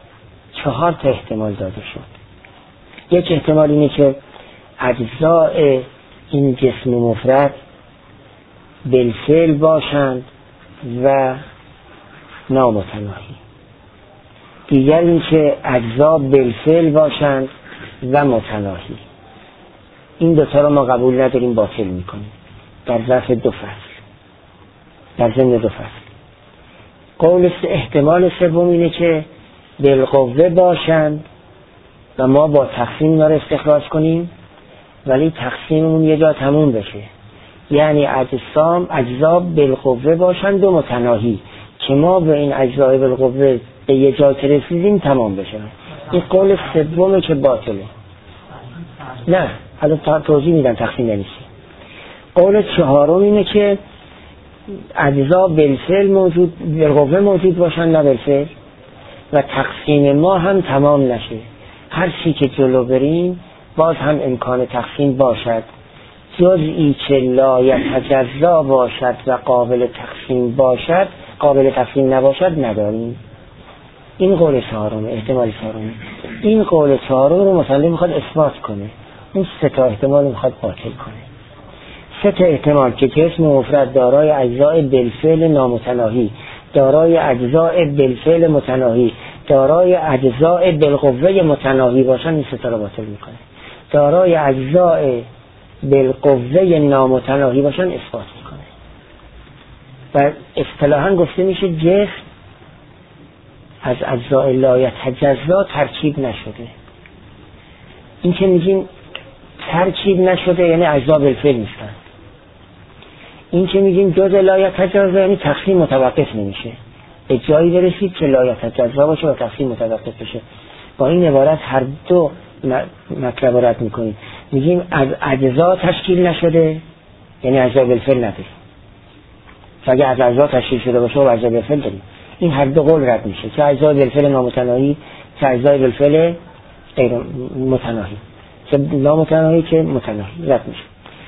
4 تا احتمال داده شد. یک احتمال اینه که اجزای این جسم مفرد بالفعل باشند و نامتناهی. دیگر این که اجزا بالفعل باشند و متناهی. این دوتا رو ما قبول نداریم، باطل میکنیم در ظرف دو فصل، در ضمن دو فصل. احتمال سوم اینه که بالقوه باشند و ما با تقسیم اینا رو استخراج کنیم، ولی تقسیممون یه جا تموم بشه. یعنی اجزا بالقوه باشند و متناهی، که ما به این اجزای بالقوه به یه جا که رسیدیم تمام بشه. این قول سومه که باطله. نه حالا توضیح میدم تقسیم یعنی چی. قول چهارم اینه که اجزا بالفعل موجود، بالقوه موجود باشن نه بالفعل، و تقسیم ما هم تمام نشه. هر چی که جلو بریم باز هم امکان تقسیم باشد، جزئی که لا یتجزا باشد و قابل تقسیم باشد، قابل تقسیم نباشد نداریم. این قول چهارم، احتمال چهارم. این قول چهارم رو مصنف میخواد اثبات کنه، اون سه تا احتمال میخواد باطل کنه. سه تا احتمال که اسم مفرد دارای اجزای بالفعل نامتناهی، دارای اجزای بالفعل متناهی، دارای اجزای بالقوه متناهی باشن، این سه تا رو باطل میکنه. دارای اجزای بالقوه نامتناهی باشن اثبات میکنه. و اصطلاحاً گفته میشه جسم از اجزای لا یتجزا ترکیب نشده. این که میگیم ترکیب نشده یعنی اجزا بالفعل نیستن. این که میگیم جز لا یتجزا یعنی تقسیم متوقف نمیشه، به جایی برسید که لا یتجزا باشه و تقسیم متوقف بشه. با این عبارت هر دو مطلب رد میکنیم. میگیم از اجزا تشکیل نشده یعنی اجزا بالفعل نداریم، اگه از اجزا تشکیل شده باشه و اجزا بالفعل داریم. این هر دو قول رد میشه، چه اجزای بالفعل نامتناهی چه اجزای بالفعل غیر متناهی، چه نامتناهی که متناهی رد میشه.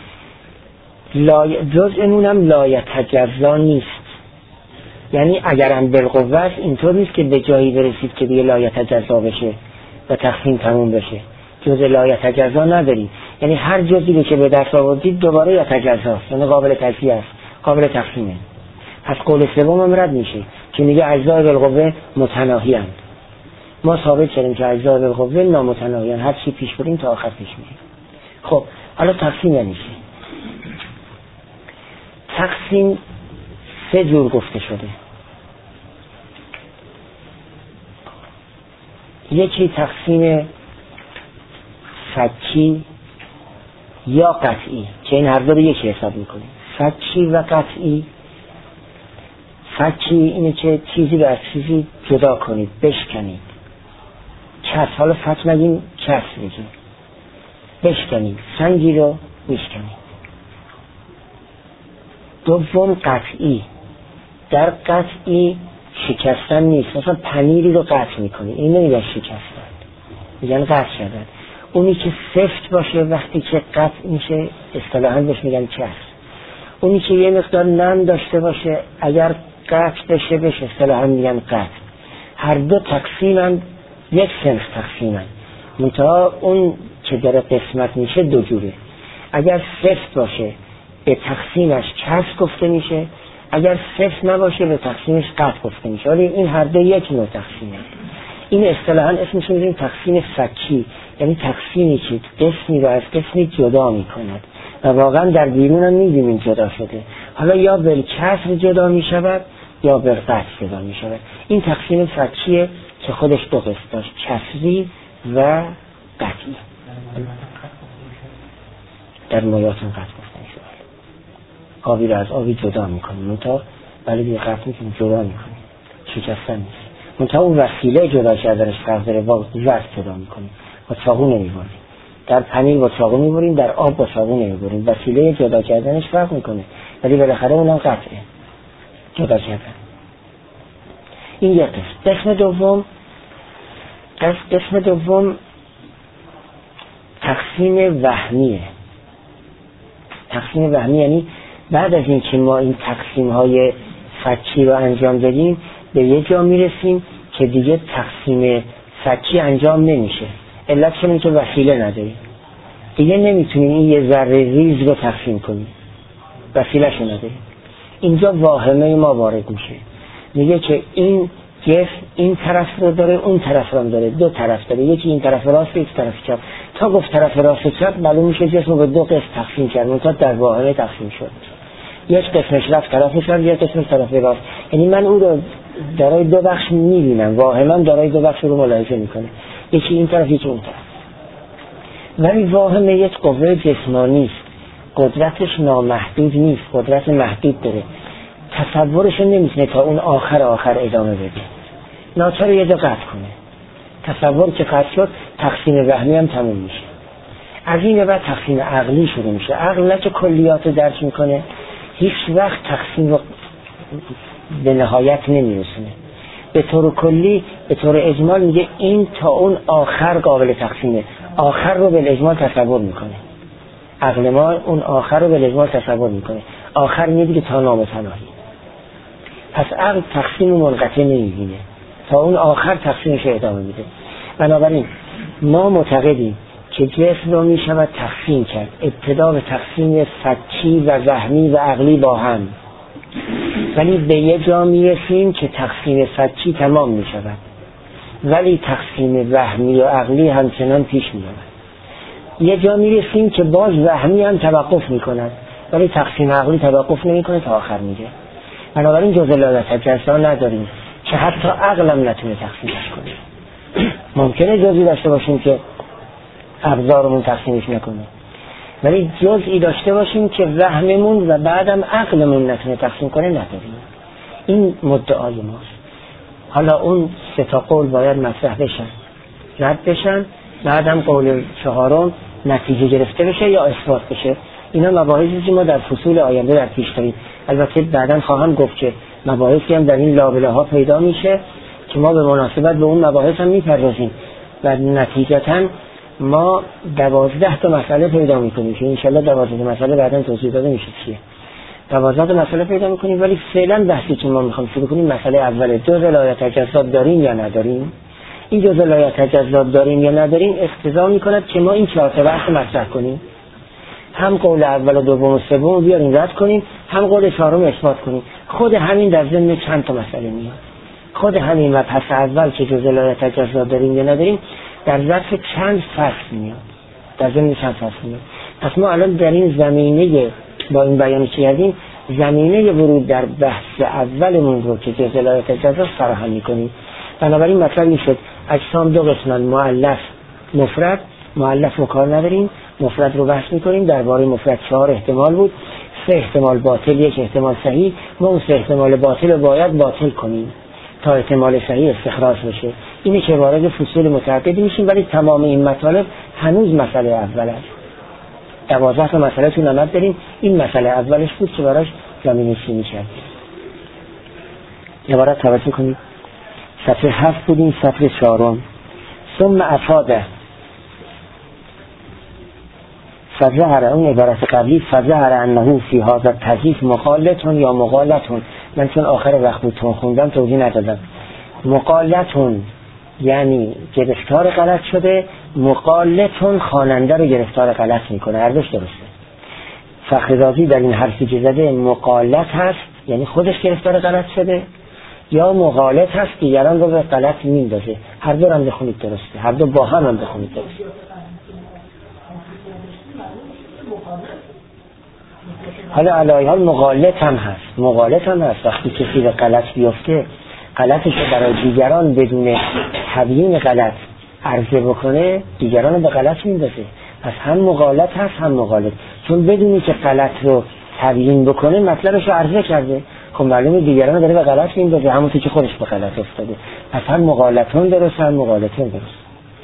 جزء نونم لا یتجزا نیست، یعنی اگرم بالقوه است اینطور نیست که به جایی برسید که دیگه لا یتجزا بشه و تقسیم تموم بشه. جزء لا یتجزا نداریم، یعنی هر جزئی که به دست آوردید دوباره یتجزا است، یعنی قابل تجزیه است، قابل تقسیمه. پس قول سوم هم رد میشه که میگه اجزای بالقوه متناهی اند. ما ثابت کردیم که اجزای بالقوه نامتناهی اند، هر چی پیش بریم تا آخر پیش میریم. خب حالا تقسیم یعنی چی؟ تقسیم سه جور گفته شده. یکی تقسیم فکی یا قطعی که این هر دو رو یکی حساب میکنیم. فکی و قطعی. فکی اینه که چیزی رو از چیزی جدا کنید، بشکنید. کس، حالا فک نگیم کس بگیم، بشکنید، سنگی رو بشکنید. دوم قطعی. در قطعی شکستن نیست، مثلا پنیری رو قطع میکنی، این نمیگن شکستن، میگن قطع شدن. اونی که سفت باشه وقتی که قطع میشه اصطلاحاً بهش میگن کس. اونی که یه مقدار نم داشته باشه اگر قطع بشه اصطلاحاً میگن قطع. هر دو تقسیمن، یک صنف تقسیمن، منتها اون که داره قسمت میشه دو جوره. اگر سفت باشه به تقسیمش کس گفته میشه، اگر سفت نباشه به تقسیمش قطع گفته میشه، ولی این هر دو یک نوع تقسیمه. این اصطلاحاً اسمش رو میذاریم تقسیم فکی، یعنی تقسیمی که قسمی رو از قسمی جدا میکند و واقعا در بیرون هم میبینیم این جدا شده. حالا یا بالکسر جدا میشود یا بالقطع جدا میشود. این تقسیم فکیه که خودش دو قسم داشت، کسری و قطعی. در مایاتون قطع گفته میشه. آبی رو از آبی جدا میکنیم، منتها ولی دیگه قطع میکنیم جدا میکنیم، شکستن نیست. منتها اون وسیله جدا کردنش فرق داره، با ظرف جدا میکنیم، با چاقو نمیبریم. در پنیر با چاقو میبریم، در آب با چاقو نمیبریم. وسیله جدا کردنش فرق میکنه، ولی بالاخره اونم قطعه جدا کردن. این یک قسم. قسم دوم تقسیم وهمیه. تقسیم وهمی یعنی بعد از این که ما این تقسیم های فکی رو انجام دادیم به یه جا میرسیم که دیگه تقسیم فکی انجام نمیشه. علت چون که وسیله نداریم، دیگه نمیتونیم این یه ذره ریز رو تقسیم کنیم، وسیله شو نداریم. اینجا واهمه ما وارد میشه، میگه که این جسم این طرف رو داره، اون طرف رو داره، دو طرف داره، یکی این طرف راست یکی طرف چپ. تا گفت طرف راست چپ معلوم میشه جسم رو به دو قسم تقسیم کرد، تا در واهمه تقسیم شد. یک قسمش رفت طرف چپ، یک قسمش طرف راست. یعنی من اون رو دارای دو بخش میبینم، واهما دارای دو بخش رو ملاحظه میکنه، یکی این طرف یکی اون طرف. ولی واهم یک قوه جسمانی است، قدرتش نامحدود نیست، قدرت محدود داره، تصورش نمیتونه تا اون آخر ادامه بده، ناچار یه جا قطع کنه. تصور که قطع شد تقسیم وهمی هم تموم میشه. از این بعد تقسیم عقلی شروع میشه. عقل نه که کلیات رو درک میکنه، هیچ وقت تقسیم رو به نهایت نمیرسونه. به طور کلی، به طور اجمال میگه این تا اون آخر قابل تقسیمه، آخر رو به اجمال تصور میکنه. عقل ما اون آخر رو به اجمال تصور میکنه، آخر میگه تا نامتناهی. پس عقل تقسیم منقطع نمیبینه، تا اون آخر تقسیمش ادامه میده. بنابراین ما معتقدیم که جسم رو میشود تقسیم کرد، ابتدا به تقسیم سطحی و وهمی و عقلی با هم، ولی به یه جا میرسیم که تقسیم سطحی تمام میشود ولی تقسیم وهمی و عقلی همچنان پیش میرود. یه جا میرسیم که باز وهمی هم توقف میکند ولی تقسیم عقلی توقف نمیکنه تا آخر میگه. بنابراین جزء لایه تجزا نداریم که حتی عقلم نتونه تقسیمش کنه. ممکنه جزئی داشته باشیم که ابزارمون تقسیمش نکنه، ولی جزئی داشته باشیم که وهممون و بعدم عقلمون نتونه تقسیم کنه نداریم. این مدعای ماست. حالا اون سه تا قول باید مطرح بشن، رد بشن، بعدم قول چهارم نتیجه گرفته بشه یا اثبات بشه. اینا مباحثی که ما در فصول آینده در پیش داریم. البته بعداً خواهم گفت که مباحثی هم در این لابله ها پیدا میشه که ما به مناسبت به اون مباحث هم میپردازیم و نتیجتاً ما 12 تا مسئله پیدا میکنیم که انشالله 12 مسئله بعداً توضیح داده میشه چیه. 12 تا مسئله پیدا میکنیم، ولی فعلا بحثی که ما میخوام شروع کنیم مسئله اوله، جزء لایه تجزا داریم یا نداریم. این جزء لایه تجزا داریم یا نداریم اقتضا میکند که ما این 4 تا بحث مطرح کنیم، هم قول اول و دوم و سوم بیاریم رد کنیم، هم قول چهارم اثبات کنیم. خود همین در ضمن چند تا مسئله میاد. خود همین و پس اول که جزء لایه تجزا داریم یا نداریم در ظرف چند فصل میاد، در ضمن چند فصل میاد. پس ما الان در این زمینه با این بیان کردیم زمینه ورود در بحث اولمون رو که جزء لایه تجزا فراهم میکنیم. بنابراین مطلب این شد اجسام دو قسمن، مؤلف مفرد. مؤلف رو کار نداریم، مفرد رو بحث میکنیم. درباره مفرد 4 احتمال بود، 3 احتمال باطل، 1 احتمال صحیح. ما اون 3 احتمال باطل رو باید باطل کنیم تا احتمال صحیح استخراج بشه. اینه که وارد فصول متعددی میشیم، ولی تمام این مطالب هنوز مسئله اول است. 12 تا مسئله تو نمد داریم، این مسئله اولش بود که براش زمینه چینی کردیم. عبارت توجه کنید، صفحه 7 بودیم، صفحه 4. ثم افاده فظهر، اون عبارت قبلی فظهر انه فی هذا التضعیف مقالتون یا مقالتون. من چون آخر وقت بود خوندم توضیح ندادم. مقالتون یعنی گرفتار غلط شده، مقالتون خواننده رو گرفتار غلط میکنه. هر دوش درسته. فخررازی در این حرفی که زده مقالت هست یعنی خودش گرفتار غلط شده، یا مقالت هست دیگران رو به غلط میندازه. هر دو هم بخونید درسته، هر دو با هم بخونید درسته. حالا علایه ها مغالط هم هست. وقتی کسی به غلط بیفته، غلطش رو برای دیگران بدون تبیین غلط عرضه بکنه، دیگران رو به غلط میندازه. پس هم مغالط هست هم مغالط، چون بدونی که غلط رو تبیین بکنه مطلبش رو عرضه کرده، خب معلومه دیگران رو داره به غلط میندازه، همونطور که خودش به غلط افتاده. پس هم مغالطون درست هم مغالطون درست.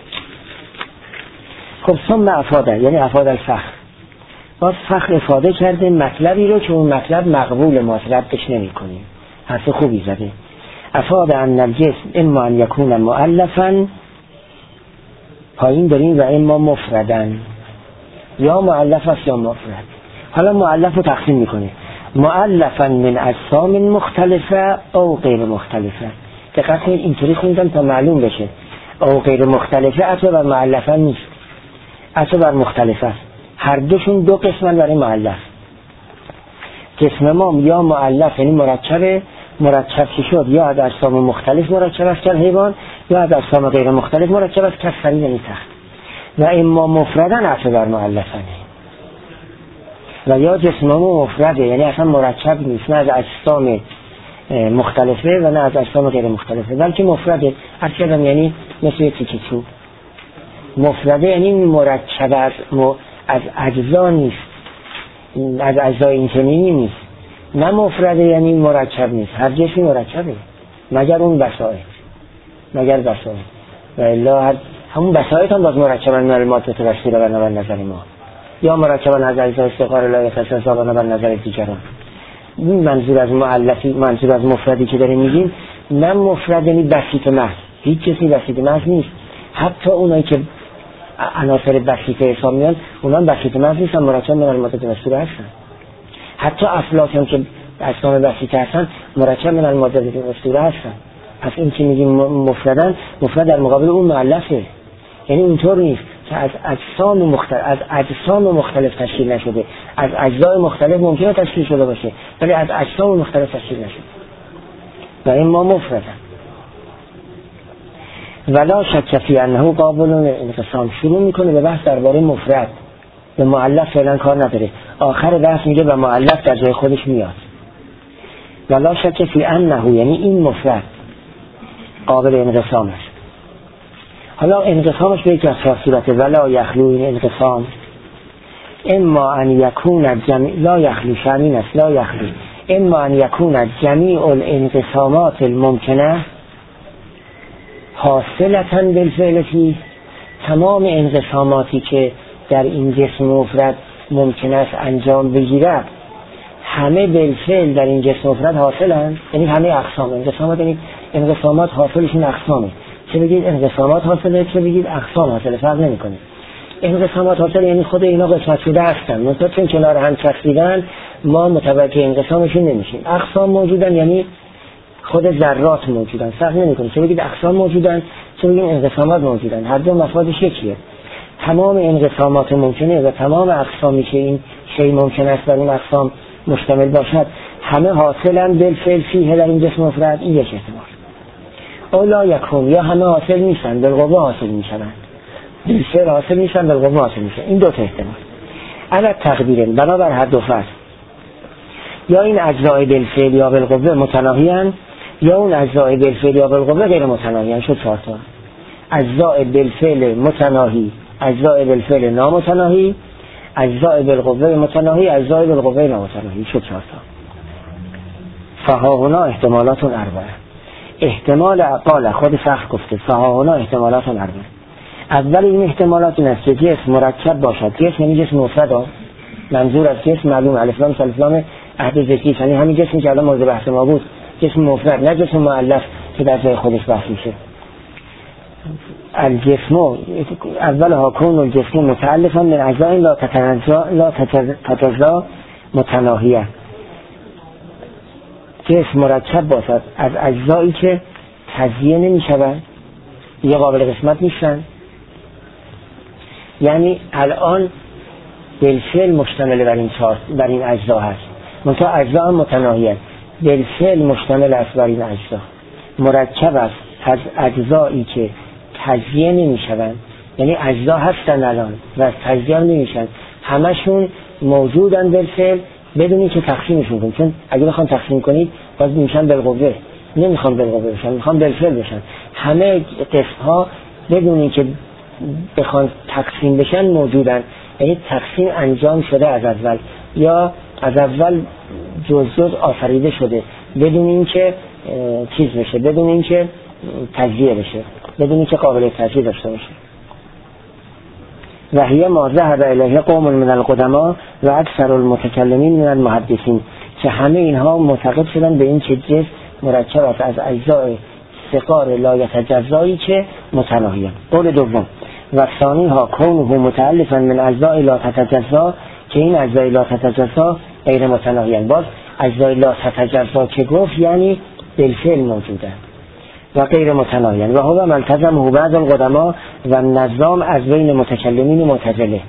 خب ثم افاده یعنی افاده الفخر، باز فخر افاده کرده مطلبی رو که اون مطلب مقبول ما ردش نمی کنیم. حرف خوبی زده. افاده ان الجسم اما ان یکون مؤلفا، پایین داریم، و اما مفردن، یا مؤلف است یا مفرد. حالا مؤلف رو تقسیم میکنه مؤلفا من اجسام مختلفه او غیر مختلفه. دقیقا اینطوری خوندم تا معلوم بشه او غیر مختلفه عطا بر مؤلفه نیست، عطا بر مختلفه است. هر دوشون دو قسمن برای مؤلف. جسم ما یا مؤلف یعنی مرکب که شد یا از اجسام مختلف مرکب است که حیوان، یا از اجسام غیر مختلف مرکب است که سری یعنی تخت. و اما مفردن عطا بر مؤلفنه، و یا جسم ما مفرده یعنی اصلا مرکب نیست، نه از اجسام مختلفه و نه از اجسام غیر مختلفه، بلکه مفرده. هر کدام یعنی مثل یک تیکه چوب. مفرده یعنی مرکب از اجزا نیست، از اجزای اینچنینی نیست. نه مفرده یعنی مرکب نیست، هر جسمی مرکبه مگر اون بسائط، مگر بسائط و الا همون بسائط هم باز مرکبن من الماده تبشیر و نظر نظر ما، یا مرکبن از اجزای استقرار لا یتسلسل و نظر نظر دیگران. این منظور از مؤلفی، منظور از مفردی که داریم میگیم. نه مفرد یعنی بسیط محض، هیچ چیزی بسیط محض نیست. حتی اونایی که عناصر بسیط حساب میان اونها بسیط محض نیستن، مرکب من الماده تبشیر هستن. حتی افلاک هم که اجسام بسیط هستن مرکب من الماده تبشیر هستن. پس این که میگیم مفردن، مفرد در مقابل اون مؤلفه، یعنی اونطور نیست که از اجسام مختلف تشکیل نشده. از اجزای مختلف ممکنه تشکیل شده باشه ولی از اجسام مختلف تشکیل نشده و این ما مفردن. ولا شک فی انه قابل انقسام. شروع میکنه به بحث درباره مفرد، به مؤلف فعلا کار نداره. آخر بحث میگه و مؤلف در جای خودش میاد. ولا شک فی انه یعنی این مفرد قابل انقسام است. حالا انقسامش به یک از صورت ولا یخلو، این انقسام اما ان یکون جمیع لا یخلو شامین است، لا یخلو اما ان یکون جمیع الانقسامات الممکنه حاصلتاً بالفعل فی. تمام انقساماتی که در این جسم مفرد ممکن است انجام بگیرد همه بالفعل در این جسم مفرد حاصلن، یعنی همه اقسام انقسامات، یعنی انقسامات حاصلشون اقسامه. چه بگید انقسامات حاصله، چه بگید اقسام حاصله، فرق نمیکنه. انقسامات حاصله یعنی خود اینا قسمت شده هستن، منتها چون کنار هم چسبیدن ما متوجه انقسامشون نمیشیم. اقسام موجودن یعنی خود ذرات موجودن، فرق نمیکنه چه بگید اقسام موجودن چه بگید انقسامات موجودن، هر دو مفادش یکیه. تمام انقسامات ممکنه و تمام اقسامی که این شی ممکن است در اون اقسام مشتمل باشد همه حاصلن بالفعل فیه در این جسم مفرد. این یک احتمال. اولا یکون یا همه حاصل نیستن، بالقوه حاصل میشن، بالفعل حاصل میشن، بالقوه حاصل میشن. این دو تا احتمال. علی تقدیر بنابر هر دو فرض، یا این اجزای بالفعل یا بالقوه متناهیان، یا اون اجزای بالفعل یا بالقوه غیر متناهیان. شد چهار تا. اجزای بالفعل متناهی، اجزای بالفعل نامتناهی، اجزای بالقوه متناهی، اجزای بالقوه نامتناهی. شد چهار تا. فهاهنا احتمالات اربعه. احتمال قال خود فخر گفته فهاهنا احتمالات اربعه. اول این احتمالات این است که جسم مرکب باشد. جسم یعنی جسم مفرد، منظور از جسم معلوم الف لام الف لام عهد ذکی، یعنی همین جسمی که الان مورد بحث ما بود، جسم مفرد، نه جسم مؤلف که در جای خودش بحث میشه. الجسم اولها کون الجسم متألفا من اجزاء لا تتجزا متناهیه. جسم مرکب باشد از اجزایی که تجزیه نمیشوند، یا قابل قسمت نیستن. یعنی الان بالفعل مشتمل بر این اجزا هست، منتها اجزا هم متناهیه. بالفعل مشتمل است بر این اجزا، مرکب است از اجزایی که تجزیه نمیشوند، یعنی اجزا هستن الان و از تجزیه هم نمیشن، همشون موجودن بالفعل بدون اینکه تقسیمشون کنید. چون اگه بخوام تقسیم کنید باز میشن بالقوه، نمیخوام بالقوه بشن، میخوام بالفعل بشن. همه قسم ها بدون اینکه بخوان تقسیم بشن موجودن، یعنی تقسیم انجام شده از اول، یا از اول جز آفریده شده بدون اینکه چیز بشه، بدون اینکه تجزیه بشه، بدون اینکه قابل تجزیه داشته باشه. و هی ما ذهب الیه قوم من القدما و اکثر المتکلمین من المحدثین، که همه اینها معتقد شدن به این که جسم مرکب است از اجزای سقار لا یتجزایی که متناهیان. قول دوم و ثانی ها کونه متألفا من اجزای لا تتجزا، که این اجزای لا تتجزا غیر متناهیان. باز اجزای لا تتجزا که گفت یعنی بالفعل موجوده و غیر متناهیان. و هو ملتزمه بعض القدما و نظام از بین متکلمین معتزله.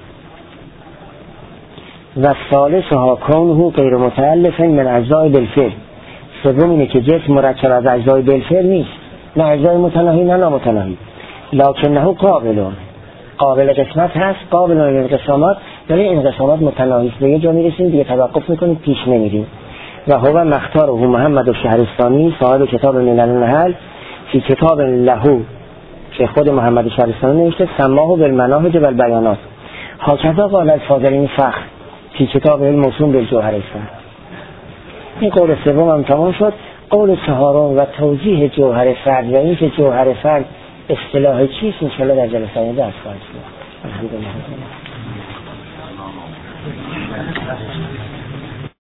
و ثالث ها کونه غیر متألف من اجزای بالفعل. سوم اینه که جسم مرکب از اجزای بالفعل نیست، نه اجزای متناهی نه نامتناهی، لکنه قابل قسمت هست، قابل انقسامات، یعنی انقسامات متناهی است. به یه جا میرسیم دیگه توقف میکنیم، پیش نمیریم. و هو مختاره محمد شهرستانی صاحب کتاب ملل النحل فی کتاب له که خود محمد شهرستانی نوشته سماه بالمناهج و البیانات. هاکذا قال الفاضلین فخر فی کتاب الموسوم بالجوهر الفخر. این قول سوم هم تمام شد. قول چهارم و توضیح جوهر فرد و این که جوهر فرد اصطلاح چیست انشاءالله در جلسه آینده درس خواهیم شد. الحمدلله.